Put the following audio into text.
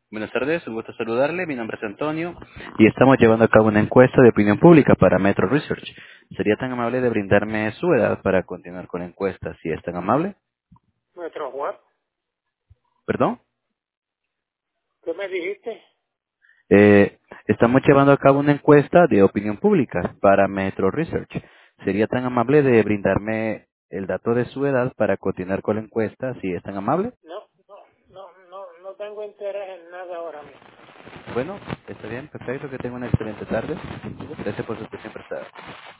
Buenas tardes, un gusto saludarle. Mi nombre es Antonio y estamos llevando a cabo una encuesta de opinión pública para Metro Research. ¿Sería tan amable de brindarme su edad para continuar con la encuesta, si es tan amable? Nuestro web. ¿Perdón? ¿Qué me dijiste? Estamos llevando a cabo una encuesta de opinión pública para Metro Research. ¿Sería tan amable de brindarme el dato de su edad para continuar con la encuesta, si es tan amable? No tengo interés en nada ahora mismo. Bueno, está bien, perfecto, que tenga una excelente tarde. Gracias por su atención prestada.